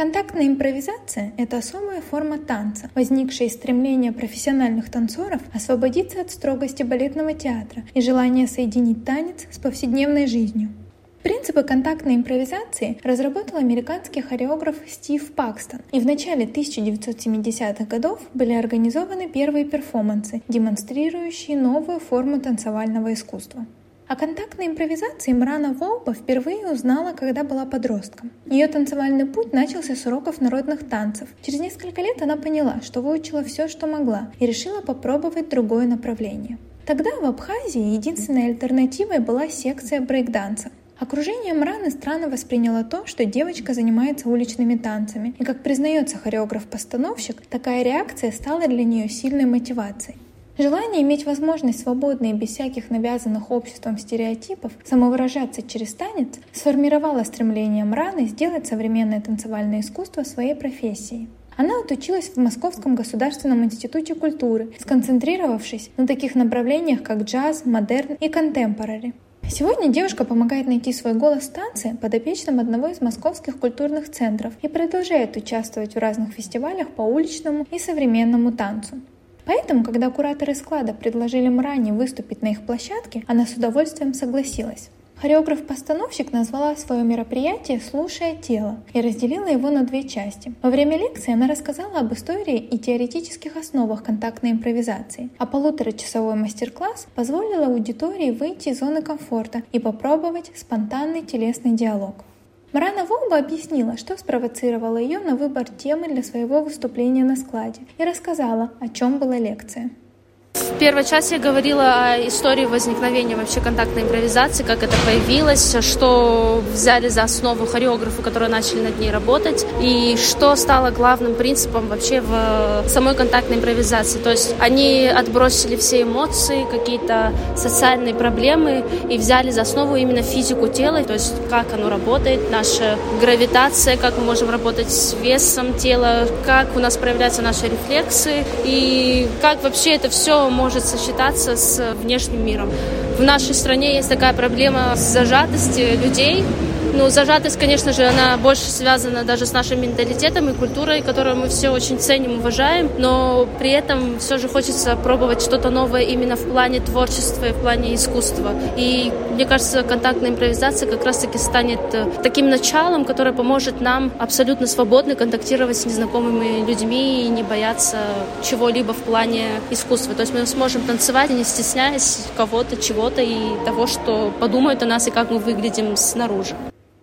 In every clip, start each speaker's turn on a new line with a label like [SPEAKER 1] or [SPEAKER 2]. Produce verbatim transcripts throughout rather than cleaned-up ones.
[SPEAKER 1] Контактная импровизация — это особая форма танца, возникшая из стремления профессиональных танцоров освободиться от строгости балетного театра и желания соединить танец с повседневной жизнью. Принципы контактной импровизации разработал американский хореограф Стив Пакстон, и в начале тысяча девятьсот семидесятых годов были организованы первые перформансы, демонстрирующие новую форму танцевального искусства. О контактной импровизации Мрана Волба впервые узнала, когда была подростком. Ее танцевальный путь начался с уроков народных танцев. Через несколько лет она поняла, что выучила все, что могла, и решила попробовать другое направление. Тогда в Абхазии единственной альтернативой была секция брейк-данса. Окружение Мраны странно восприняло то, что девочка занимается уличными танцами, и, как признается хореограф-постановщик, такая реакция стала для нее сильной мотивацией. Желание иметь возможность свободно и без всяких навязанных обществом стереотипов самовыражаться через танец сформировало стремление Мраны сделать современное танцевальное искусство своей профессией. Она отучилась в Московском государственном институте культуры, сконцентрировавшись на таких направлениях, как джаз, модерн и контемпорари. Сегодня девушка помогает найти свой голос в танце подопечным одного из московских культурных центров и продолжает участвовать в разных фестивалях по уличному и современному танцу. Поэтому, когда кураторы склада предложили Мране выступить на их площадке, она с удовольствием согласилась. Хореограф-постановщик назвала свое мероприятие «Слушая тело» и разделила его на две части. Во время лекции она рассказала об истории и теоретических основах контактной импровизации, а полуторачасовой мастер-класс позволил аудитории выйти из зоны комфорта и попробовать спонтанный телесный диалог. Мрана Волба объяснила, что спровоцировало ее на выбор темы для своего выступления на складе, и рассказала, о чем была лекция.
[SPEAKER 2] В первой части я говорила о истории возникновения вообще контактной импровизации, как это появилось, что взяли за основу хореографы, которые начали над ней работать, и что стало главным принципом вообще в самой контактной импровизации. То есть они отбросили все эмоции, какие-то социальные проблемы и взяли за основу именно физику тела, то есть как оно работает, наша гравитация, как мы можем работать с весом тела, как у нас проявляются наши рефлексы и как вообще это все может сочетаться с внешним миром. В нашей стране есть такая проблема зажатости людей. Ну, зажатость, конечно же, она больше связана даже с нашим менталитетом и культурой, которую мы все очень ценим, уважаем, но при этом все же хочется пробовать что-то новое именно в плане творчества и в плане искусства. И мне кажется, контактная импровизация как раз-таки станет таким началом, которое поможет нам абсолютно свободно контактировать с незнакомыми людьми и не бояться чего-либо в плане искусства. То есть мы сможем танцевать, не стесняясь кого-то, чего-то и того, что подумают о нас и как мы выглядим снаружи.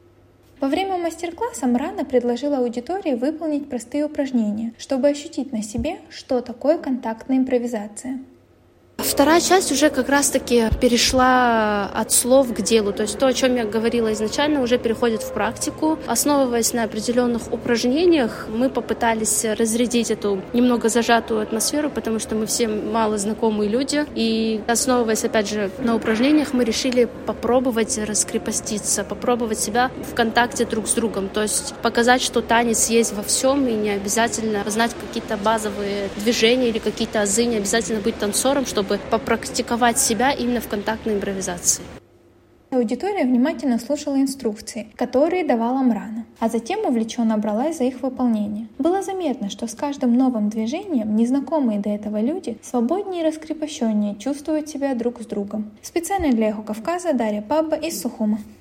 [SPEAKER 1] Во время мастер-класса Мрана предложила аудитории выполнить простые упражнения, чтобы ощутить на себе, что такое контактная импровизация.
[SPEAKER 2] Вторая часть уже как раз-таки перешла от слов к делу, то есть то, о чем я говорила изначально, уже переходит в практику. Основываясь на определенных упражнениях, мы попытались разрядить эту немного зажатую атмосферу, потому что мы все мало знакомые люди, и основываясь опять же на упражнениях, мы решили попробовать раскрепоститься, попробовать себя в контакте друг с другом, то есть показать, что танец есть во всем, и не обязательно знать какие-то базовые движения или какие-то азы, не обязательно быть танцором, чтобы попрактиковать себя именно в контактной импровизации.
[SPEAKER 1] Аудитория внимательно слушала инструкции, которые давала Мрана, а затем увлеченно бралась за их выполнение. Было заметно, что с каждым новым движением незнакомые до этого люди свободнее и раскрепощеннее чувствуют себя друг с другом. Специально для «Эхо Кавказа» Дарья Пабба из Сухума.